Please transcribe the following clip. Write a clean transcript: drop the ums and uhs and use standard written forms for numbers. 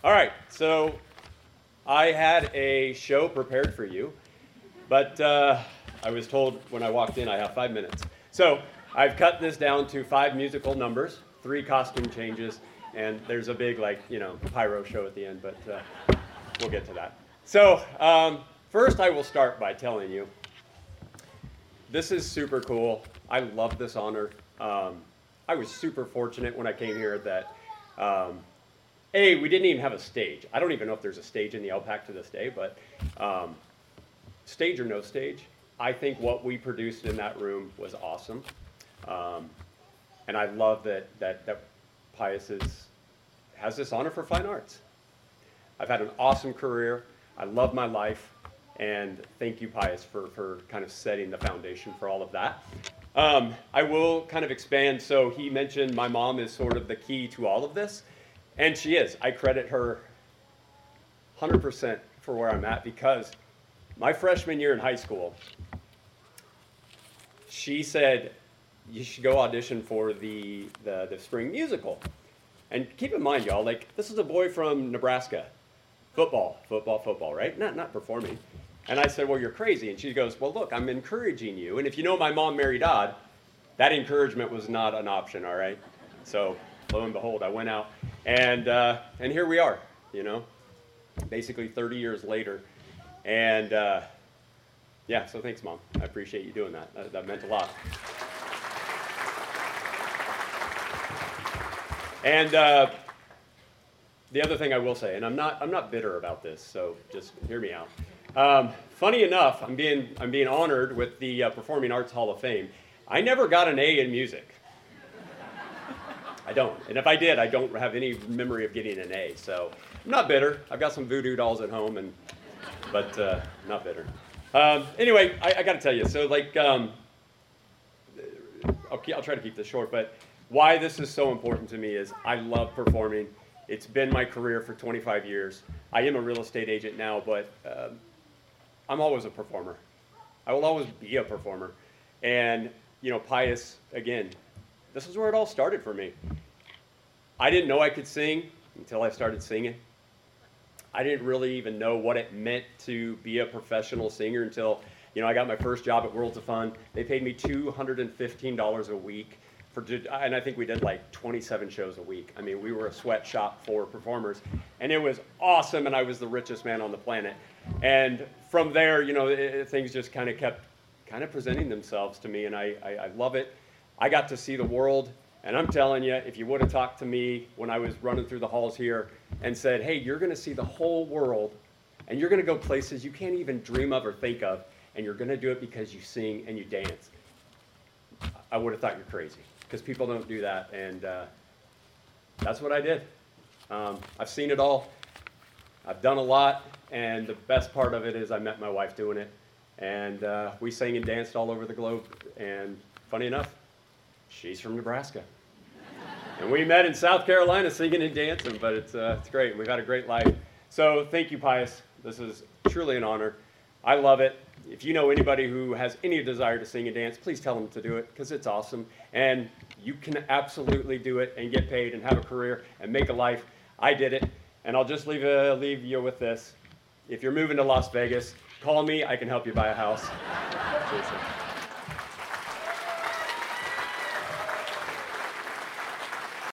All right, so I had a show prepared for you, but I was told when I walked in I have 5 minutes. So I've cut this down to 5 musical numbers, 3 costume changes, and there's a big, pyro show at the end, but we'll get to that. So first I will start by telling you, this is super cool. I love this honor. I was super fortunate when I came here that we didn't even have a stage. I don't even know if there's a stage in the LPAC to this day, but stage or no stage, I think what we produced in that room was awesome. And I love that Pius has this honor for fine arts. I've had an awesome career. I love my life. And thank you, Pius, for kind of setting the foundation for all of that. I will kind of expand. So he mentioned my mom is sort of the key to all of this. And she is. I credit her 100% for where I'm at because my freshman year in high school, she said, you should go audition for the spring musical. And keep in mind, y'all, this is a boy from Nebraska. Football, right? Not performing. And I said, well, you're crazy. And she goes, well, look, I'm encouraging you. And if you know my mom, Mary Dodd, that encouragement was not an option, all right? So lo and behold, I went out. And here we are, basically 30 years later. And so thanks, Mom. I appreciate you doing that. That meant a lot. And the other thing I will say, and I'm not bitter about this, so just hear me out. Funny enough, I'm being honored with the Performing Arts Hall of Fame. I never got an A in music. I don't. And if I did, I don't have any memory of getting an A. So I'm not bitter. I've got some voodoo dolls at home, but not bitter. Anyway, I got to tell you. So I'll try to keep this short. But why this is so important to me is I love performing. It's been my career for 25 years. I am a real estate agent now, but I'm always a performer. I will always be a performer. And Pius, again, this is where it all started for me. I didn't know I could sing until I started singing. I didn't really even know what it meant to be a professional singer until, I got my first job at Worlds of Fun. They paid me $215 a week, and I think we did 27 shows a week. I mean, we were a sweatshop for performers, and it was awesome, and I was the richest man on the planet. And from there, things just kind of kept presenting themselves to me, and I love it. I got to see the world, and I'm telling you, if you would have talked to me when I was running through the halls here and said, hey, you're going to see the whole world, and you're going to go places you can't even dream of or think of, and you're going to do it because you sing and you dance, I would have thought you're crazy, because people don't do that, and that's what I did. I've seen it all. I've done a lot, and the best part of it is I met my wife doing it, and we sang and danced all over the globe, and funny enough, she's from Nebraska. And we met in South Carolina singing and dancing, but it's great. We've had a great life. So thank you, Pius. This is truly an honor. I love it. If you know anybody who has any desire to sing and dance, please tell them to do it because it's awesome. And you can absolutely do it and get paid and have a career and make a life. I did it. And I'll just leave you with this. If you're moving to Las Vegas, call me. I can help you buy a house. Seriously.